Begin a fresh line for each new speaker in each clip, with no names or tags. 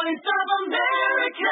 Voice of America.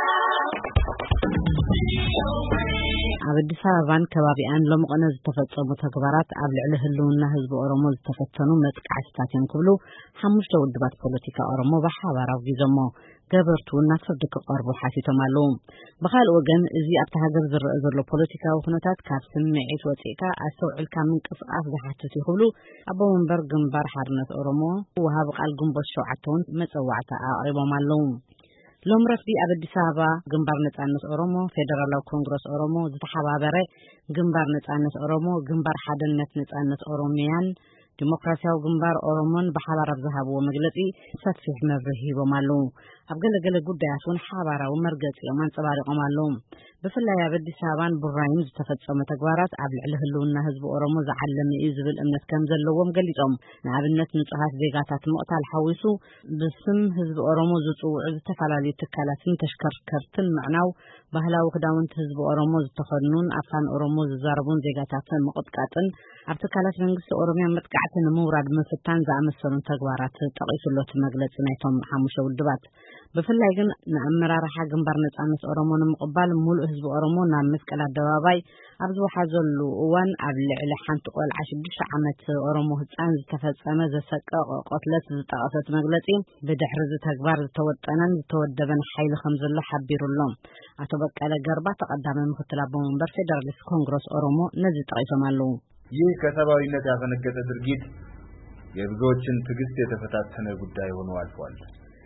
አዲስ አበባን ከባቢያን ለመቆነ ዝተፈጸሙ ተግባራት ኣብ ልዕሊ ህልውና ህዝቢ ኦሮሞ ዝተፈተኑ መጥቃዕትታትን ክብሉ ሓሙሽተ ውድባት ፖለቲካ ኦሮሞ በሓባራው ጊዜሞ ገበርቱና ፍርድ ክቀርቡ ሓሲቶም ኣለዉ። ብኻልእ ወገን እዚ ኣብታ ሃገር ዝረአ ዘሎ ፖለቲካዊ ኩነታት ካብ ስምዒት ወፂእካ ኣስተውዕልካ ምንቅስቓስ ዝሓትት ይኽብሉ ኣቦ ወንበር ግንባር ሓርነት ኦሮሞ ወሃብ ቃል ግንቦት 7 መፀዋዕታ ኣቅሪቦም ኣለዉ። ሎም ረፍዲ ኣብ አዲስ አበባ ግንባር ነጻነት ኦሮሞ ፌደራላዊ ኮንግረስ ኦሮሞ ዝተሓባበረ ግንባር ነጻነት ኦሮሞ ግንባር ሓድነት ነጻነት ኦሮሚያን ዲሞክራሲያዊ ግንባር ኦሮሞን በሓባር ዝሃብዎ መግለጺ ሰፊሕ መብርሂ ሂቦም ኣለዉ። ኣብ ገለገለ ጉዳያት እውን ሓባራዊ መርገጺኦም አንጸባሪቖም ኣለዉ። ብፍላይ ኣብ አዲስ አበባን ቡራዩን ዝተፈጸሙ ተግባራት ኣብ ልዕሊ ህልውና ህዝቢ ኦሮሞ ዝዓለመ እዩ ዝብል እምነት ከም ዘለዎም ገሊጾም ንኣብነት ንጹሃት ዜጋታት ምቕታል ሓዊሱ ብስም ህዝቢ ኦሮሞ ዝጽውዑ ዝተፈላለዩ ትካላትን ተሽከርከርትን ምዕናው ባህላዊ ክዳውንቲ ህዝቢ ኦሮሞ ዝተኸድኑን ኣፋን ኦሮሞ ዝዛረቡን ዜጋታትን ምቕጥቃጥን ኣብ ትካላት መንግስቲ ኦሮሚያ መጥቃዕትን ምውራድ ምፍታን ዝኣመሰሉ ተግባራት ጠቒሱሎት መግለጺ ናይቶም ሓሙሽተ ውድባት ብፍላይ ግን ንኣመራርሓ ግንባር ነጻነት ኦሮሞ ንምቕባል ሙሉእ ህዝቢ ኦሮሞ ናብ መስቀል ኣደባባይ ኣብ ዝወሓዘሉ እዋን ኣብ ልዕሊ ሓንቲ ቆልዓ 6 ዓመት ኦሮሞ ህፃን ዝተፈጸመ ዘሰቀቕ ቆትለት ዝጠቐሰት መግለጺ ብድሕሪ ተግባር ዝተወጠነን ዝተወደበን ሓይሊ ከም ዘሎ ሓቢሩሎም ኣቶ በቀለ ገርባ ተቀዳሚ ምክትል አቦ ወንበር ፌደራሊስት ኮንግረስ ኦሮሞ ነዚ ጠቂሶም ኣለዉ።
ይህ ከሰብአዊነት ያፈነገጠ ድርጊት የብዙዎችን ትዕግስት የተፈታተነ ጉዳይ ሆኖ አልፏል።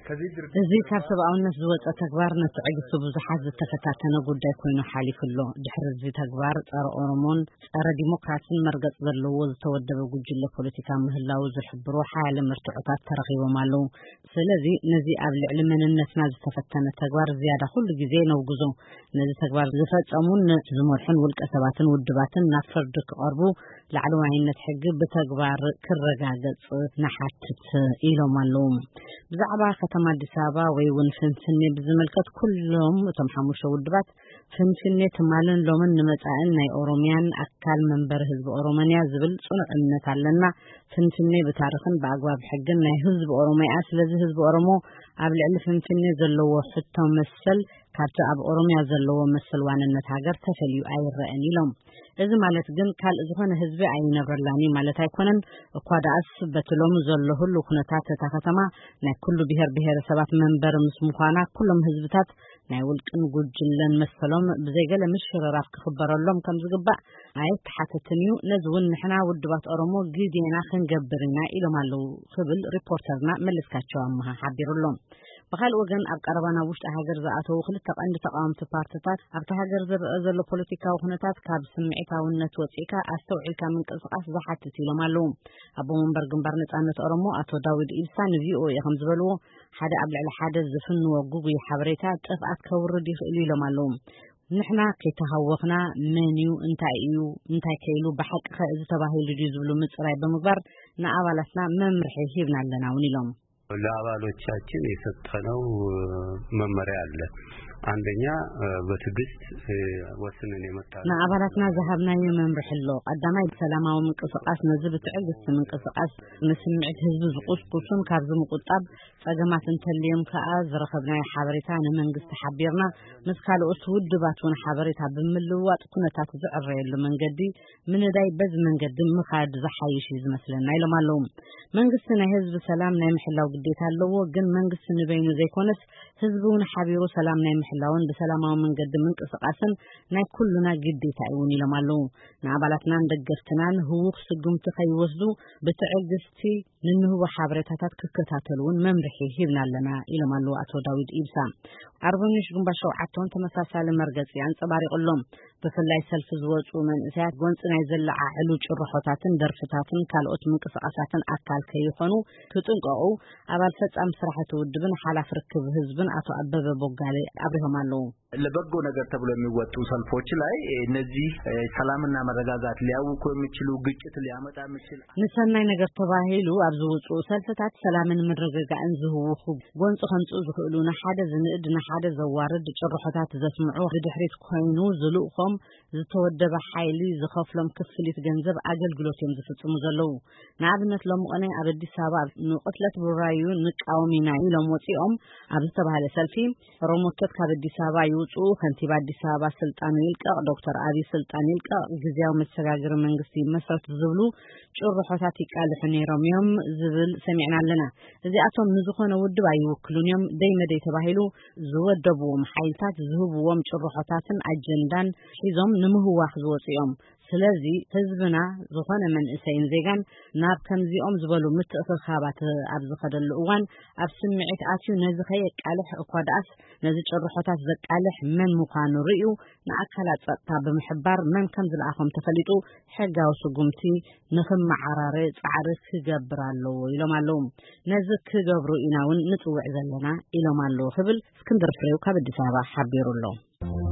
እዚ ካብ ሰብአውነት ዝወፀ ተግባር ንትዕግስቱ ብዙሓት ዝተፈታተነ ጉዳይ ኮይኑ ሓሊፉሎ ድሕሪ እዚ ተግባር ፀረ ኦሮሞን ፀረ ዲሞክራሲን መርገጽ ዘለዎ ዝተወደበ ጉጅለ ፖለቲካ ምህላው ዝሕብሩ ሓያለ ምርትዑታት ተረኺቦም ኣለዉ። ስለዚ ነዚ ኣብ ልዕሊ መንነትና ዝተፈተነ ተግባር ዝያዳ ኩሉ ግዜ ነውግዞ ነዚ ተግባር ዝፈጸሙን ዝመርሑን ውልቀ ሰባትን ውድባትን ናብ ፍርዲ ክቐርቡ ላዕለዋይነት ሕጊ ብተግባር ክረጋገጽ ንሓትት ኢሎም ኣለዉ። ብዛዕባ ከተማ አዲስ አበባ ወይ እውን ፍንፍኔ ብዝመልከት ኩሎም እቶም ሓሙሽተ ውድባት ፍንፍኔ ትማልን ሎምን ንመጻእን ናይ ኦሮሚያን ኣካል መንበር ህዝቢ ኦሮሞንያ ዝብል ጽኑዕ እምነት ኣለና። ፍንፍኔ ብታሪኽን ብኣግባብ ሕግን ናይ ህዝቢ ኦሮሞያ ስለዚ ህዝቢ ኦሮሞ ኣብ ልዕሊ ፍንፍኔ ዘለዎ ሕቶ መሰል ካብቲ ኣብ ኦሮሚያ ዘለዎ መሰል ዋንነት ሃገር ተፈልዩ ኣይረአን ኢሎም። እዚ ማለት ግን ካልእ ዝኾነ ህዝቢ ኣይነብረላኒ ማለት ኣይኮነን እኳ ዳኣስ በትሎም ዘሎ ሁሉ ኩነታት እታ ከተማ ናይ ኩሉ ብሔር ብሔረሰባት መንበር ምስ ምዃና ኩሎም ህዝብታት ናይ ውልቅን ጉጅለን መሰሎም ብዘይገለ ምሽርራፍ ክኽበረሎም ከም ዝግባእ ኣይተሓተትን እዩ። ነዚ እውን ንሕና ውድባት ኦሮሞ ግዴና ክንገብርና ኢሎም ኣለዉ ክብል ሪፖርተርና መለስካቸው ኣምሃ ሓቢሩሎም። በኻልእ ወገን ኣብ ቀረባና ውሽጢ ሃገር ዝኣተው ክልተ ቀንዲ ተቃወምቲ ፓርቲታት ኣብቲ ሃገር ዝረአ ዘሎ ፖለቲካዊ ኩነታት ካብ ስምዒታውነት ወፂእካ ኣስተውዒልካ ምንቅስቓስ ዝሓትት ኢሎም ኣለዉ። ኣቦ ወንበር ግንባር ነጻነት ኦሮሞ ኣቶ ዳዊድ ኢብሳ ንቪኦኤ ከም ዝበልዎ ሓደ ኣብ ልዕሊ ሓደ ዝፍንዎ ጉጉይ ሓበሬታ ጥፍኣት ከውርድ ይኽእል ኢሎም ኣለዉ። ንሕና ከይተሃወኽና መን እዩ እንታይ እዩ እንታይ ከይሉ ብሓቂ እዚ ተባሂሉ ዝብሉ ምጽራይ ብምግባር ንኣባላትና መምርሒ ሂብና ኣለና እውን ኢሎም
ለአባሎቻችን የሰጠነው መመሪያ አለ። አንደኛ በትዕግስት ወስነን የመጣነው
ንአባላትና ዘሃብናዮ መምርሒ ኣሎ። ቀዳማይ ሰላማዊ ምንቅስቓስ ነዚ ብትዕግስት ምንቅስቓስ ንስምዒት ህዝቢ ዝቁስቁሱን ካብ ዝምቁጣብ ጸገማት እንተልዮም ከዓ ዝረኸብናዮ ሓበሬታ ንመንግስቲ ሓቢርና ምስ ካልኦት ውድባት እውን ሓበሬታ ብምልውዋጥ ኩነታት ዝዕረየሉ መንገዲ ምንዳይ በዚ መንገዲ ምኻድ ዝሓይሽ ዝመስለና ኢሎም ኣለዉ። መንግስቲ ናይ ህዝቢ ሰላም ናይ ምሕላው ግዴታ ኣለዎ። ግን መንግስቲ ንበይኑ ዘይኮነስ ህዝቢ እውን ሓቢሩ ሰላም ናይ ምሕላውን ብሰላማዊ መንገዲ ምንቅስቓስን ናይ ኩሉና ግዴታ እውን ኢሎም ኣለዉ። ንኣባላትናን ደገፍትናን ህውኽ ስጉምቲ ከይወስዱ ብትዕግስቲ ንንህቦ ሓበሬታታት ክከታተሉን መምርሒ ሂብና ኣለና ኢሎም ኣለዉ ኣቶ ዳዊድ ኢብሳ። ኣርበኞች ግንባር 7 ተመሳሳሊ መርገጺ አንጸባሪቑሎም ብፍላይ ሰልፊ ዝወጹ መንእሰያት ጎንፂ ናይ ዘለዓዕሉ ጭርሖታትን ደርፍታትን ካልኦት ምንቅስቓሳትን ኣካል ከይኾኑ ክጥንቀቑ ኣባል ፈጻሚ ስራሕቲ ውድብን ሓላፍ ርክብ ህዝብን ኣቶ ኣበበ ቦጋሌ ኣብሪሆም ኣለዉ።
ለበጎ ነገር ተብሎ የሚወጡ ሰልፎች ላይ እነዚህ ሰላምና መረጋጋት ሊያውኩ የሚችሉ ግጭት ሊያመጣ የሚችል
ንሰናይ ነገር ተባሂሉ አብዝውጹ ሰልፈታት ሰላምን መረጋጋትን ዝህውኹ ጎንጽ ከምጽ ዝኽእሉ ንሓደ ዝንእድ ንሓደ ዘዋርድ ጭርሖታት ዘስምዑ ድሕሪት ኮይኑ ዝልኡኾም ዝተወደበ ሓይሊ ዝኸፍሎም ክፍሊት ገንዘብ አገልግሎት እዮም ዝፍጽሙ ዘለው ንኣብነት ለምቆነ ኣብ አዲስ አበባ ንቅትለት ብራዩ ንቃወሚና ኢሎም ወፂኦም ኣብ ዝተባሃለ ሰልፊ ሮሞቶት ካብ አዲስ አበባ ይውጹ ከንቲባ አዲስ አበባ ስልጣኑ ይልቀቅ ዶክተር አብይ ስልጣን ይልቀቅ ጊዜያዊ መስተጋግር መንግስቲ መሰረት ዝብሉ ጭርሖታት ይቃልሑ ነይሮም እዮም ዝብል ሰሚዕና ኣለና እዚኣቶም ንዝኾነ ውድብ ኣይውክሉን እዮም ደይመደይ ተባሂሉ ዝወደብዎም ሓይልታት ዝህብዎም ጭርሖታትን አጀንዳን ሒዞም ንምህዋኽ ዝወፅኦም ስለዚ ህዝብና ዝኾነ መንእሰይን ዜጋን ናብ ከምዚኦም ዝበሉ ምትእኽኻባት ኣብ ዝኸደሉ እዋን ኣብ ስምዒት ኣትዩ ነዚ ከየቃልሕ እኳ ደኣስ ነዚ ጭርሖታት ዘቃልሕ መን ምዃኑ ርዩ ንኣካላት ጸጥታ ብምሕባር መን ከም ዝለኣኾም ተፈሊጡ ሕጋዊ ስጉምቲ ንኽመዓራረ ጻዕሪ ክገብር ኣለዎ ኢሎም ኣለዉ ነዚ ክገብሩ ኢና እውን ንጽውዕ ዘለና ኢሎም ኣለዉ ክብል እስክንድር ፍሬው ካብ አዲስ አበባ ሓቢሩ ኣሎ